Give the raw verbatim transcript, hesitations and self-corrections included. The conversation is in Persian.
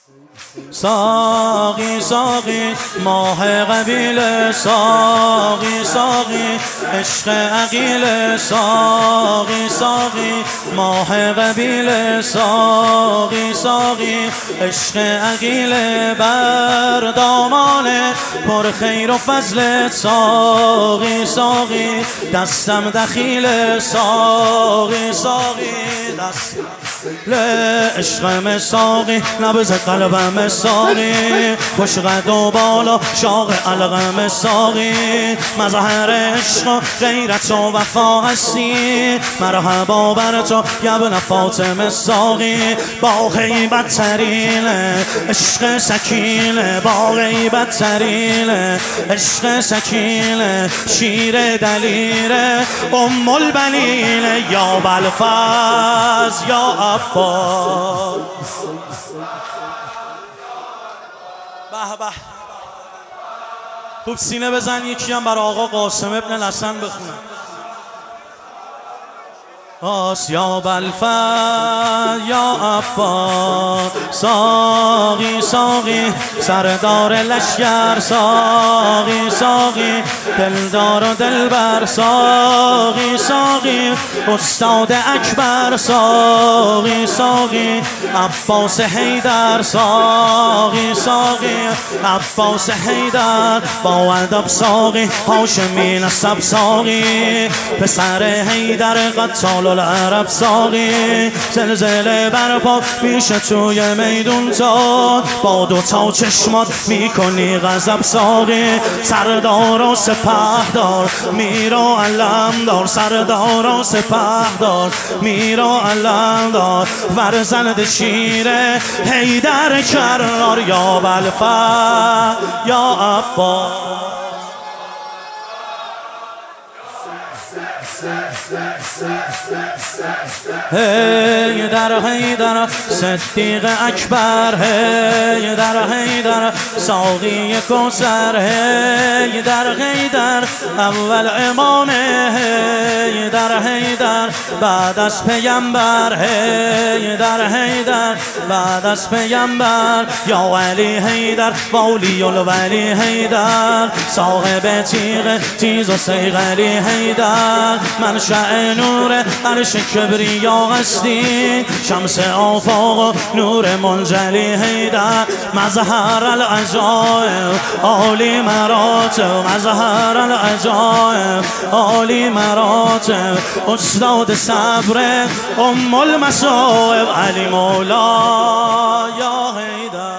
ساقی ساقی ماه قبیله، ساقی ساقی عشق عقیله، ساقی ساقی ماه قبیله، ساقی ساقی عشق عقیله، بر دامان پر خیر و فضلت، ساقی ساقی دستم دخیله، ساقی ساقی دست عشقم ساقی نبض قلبم ساقی، خوش قد و بالا شاق علقم ساقی، مظهر عشق و غیرت و وفا هستی، مرحبا بر تو یبن فاطمه ساقی، با غیبت ترین عشق سکینه، با غیبت ترین عشق سکینه، شیر دلیر ام البنین، یا بلفز یا عباس. به به خوب سینه بزن، یکی هم برای آقا قاسم ابن الحسن بخونه. آس یا بلفز یا عباس، ساقی ساقی سردار لشکر، ساقی ساقی دلدار و دلبر، ساقی ساقی استاد اکبر، ساقی ساقی عباس حیدر، ساقی ساقی عباس حیدر، با ادب ساقی هاشمی نسب ساقی، پسر حیدر قتال العرب ساقی، زلزله برپا میشه توی میدون تا، با دو تا چشمات میکنی غضب ساقی، سردار و سپهدار میر و علمدار، سردار و سپهدار میر و علمدار، فرزند شیر حیدر کرار، یا بلفز یا عباس. حیدر حیدر صدیق اکبر، حیدر حیدر ساقی کوثر، حیدر حیدر اول امام، حیدر حیدر بعد از پیامبر، حیدر حیدر بعد از پیامبر، یا علی حیدر والی الولی حیدر، صاحب تیغ تیز و صیغ علی حیدر، منشأ نور عرش کبریا هستی، شمس آفاق و نور منجلی حیدر، مظهر العجایب عالی مراتب، مظهر العجایب عالی مراتب، استاد صبر ام المصائب، علی مولا یا حیدر.